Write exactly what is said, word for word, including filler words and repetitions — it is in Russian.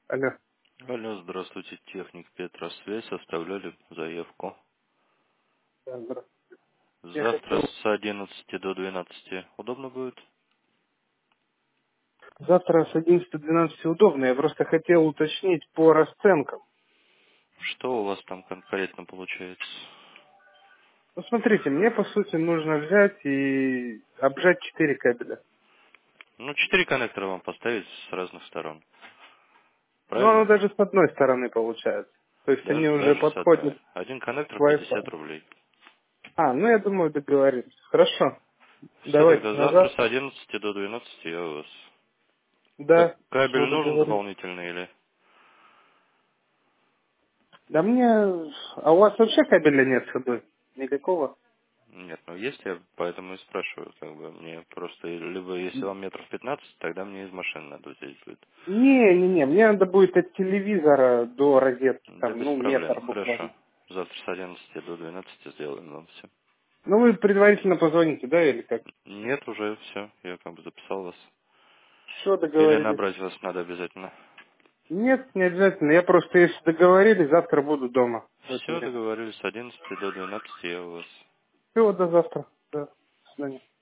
Алло. Алло, здравствуйте, техник Петросвязь, оставляли заявку. Да, здравствуйте. Я Завтра хотел... с одиннадцати до двенадцати удобно будет? Завтра с одиннадцати до двенадцати удобно. Я просто хотел уточнить по расценкам. Что у вас там конкретно получается? Ну, смотрите, мне, по сути, нужно взять и обжать четыре кабеля. Ну, четыре коннектора вам поставить с разных сторон. Ну, оно Правильно? даже с одной стороны получается. То есть они Даже, уже даже с подходят одной. Один коннектор к пятьдесят Wi-Fi. рублей. А, ну, я думаю, договорились. Хорошо. Все, Давайте тогда на завтра с завтра. одиннадцати до двенадцати я у вас. К- Да, Кабель все нужен договорились. дополнительный или? Да мне... А у вас вообще кабеля нет с собой? Никакого? Нет, ну есть, я поэтому и спрашиваю, как бы мне просто, либо если вам метров пятнадцать, тогда мне из машины надо взять будет. Не-не-не, мне надо будет от телевизора до розетки, Да, там, без ну, проблем, метр буквально. хорошо. Завтра с одиннадцати до двенадцати сделаем вам все. Ну, вы предварительно позвоните, да, или как? Нет, уже все, я как бы записал вас. Все, Или договорились. набрать вас надо обязательно. Нет, не обязательно. Я просто, если договорились, завтра буду дома в это Все, время. договорились, с одиннадцати до двенадцати я у вас. Все, до завтра. Да, до свидания.